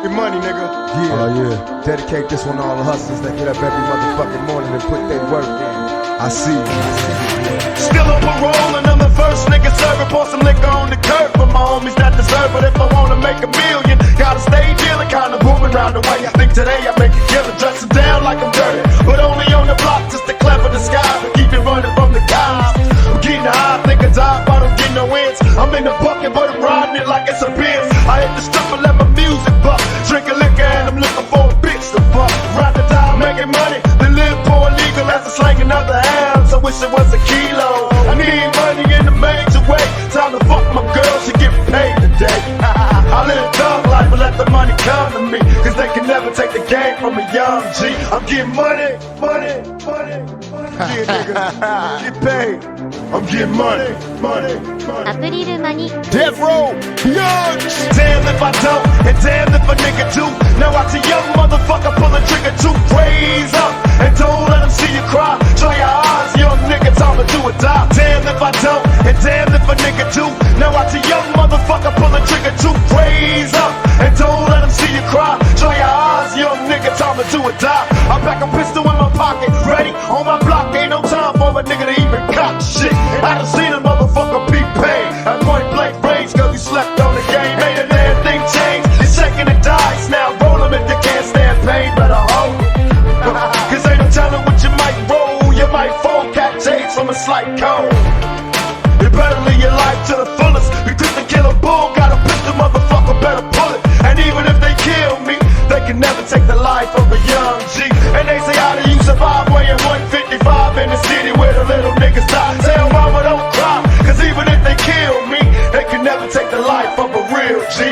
motherfucking money, nigga. Yeah. Oh yeah. Dedicate this one to all the hustlers that get up every motherfucking morning and put their work in. I see you. Still on parole and I'm the first nigga serving. Pour some liquor on the curb for my homies that deserve it. If I wanna make $1 million, gotta stay dealing, kinda booming round the way. I think today I make a killing, dress it down like I'm dirty, but only on the block just to clever disguise and keep it running from the cops. I'm getting high, think I die, but I don't get no ends. I'm in the bucket, but I'm riding it like it's a Benz. I hit the strip and let my music buck, drinking liquor and I'm looking for a bitch to fuck. Ride the dial, making money, then live poor legal as a slang another ounce. I wish it was a kilo. I need money in a major way. Time to fuck my girl, she get paid today. I live a thug life, but let the money come to me, cause they can never take the game from a young G. I'm getting money, money, money, money. Yeah, nigga, get paid. I'm getting money, money, money. アプリルマニ Death Row, young. Damn if I don't, and damn if a nigga do. Now watch a young motherfucker pull a trigger to raise up, and don't let him see you cry. Try your eyes, young nigga, time to do or die. Damn if I don't, and damn if a nigga do. Now watch a young motherfucker pull a trigger to raise up, and don't let him see you cry. Try your eyes, young nigga, time to do or die. I pack a pistol in my pocket, ready on my block. Ain't no time for a nigga to even cop shit. I done seen a motherfucker be paid at point blank range, cause he slept on the game. Made a damn thing change. It's shaking the dice now. Roll him if they can't stand pain, better hold him. Cause ain't no telling what you might roll. You might fall, catch AIDS from a slight cold. You better live your life to the fullest. We quick to kill a bull, got a pistol, motherfucker, better pull it. And even if they kill me, they can never take the life of a young G. And they say, how do you survive weighing 155 in the city where the little niggas die? Tell mama don't cry, cause even if they kill me, they can never take the life of a real G.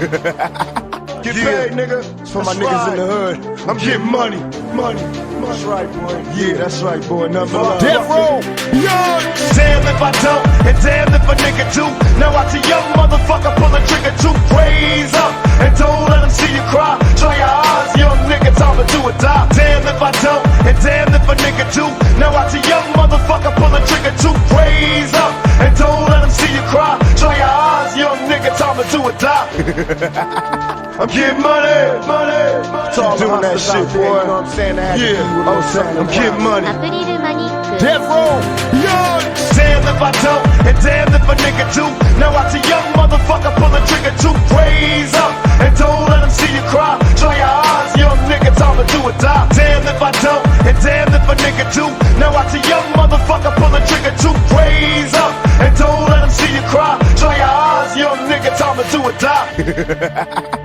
Get paid, nigga. It's for my niggas in the hood. I'm getting money, money. That's right, boy. Yeah, that's right, boy. Nothing but Death Row, young. Damn if I don't, and damn if a nigga do. Now watch a young motherfucker pull a trigger to raise up, and don't let him see you cry. Try your eyes, young nigga, time to do or die. Damn if I don't, and damn if a nigga do. Now watch a young motherfucker pull a trigger to raise up, and don't let him see you cry. Try your eyes, young nigga, time to do or die. I'm getting money, money, money. Doing that shit, boy. You know what I'm saying? I'm getting money. アプリルマニック Death Row, young. Damn if I don't, and damn if a nigga do. Now watch a young motherfucker pull a trigger to raise up, and don't let him see you cry. Try your eyes, young nigga, time to do or die. Damn if I don't, and damn if a nigga do. Now watch a young motherfucker pull a trigger to raise up, and don't let him see you cry. Try your eyes, young nigga, time to do or die.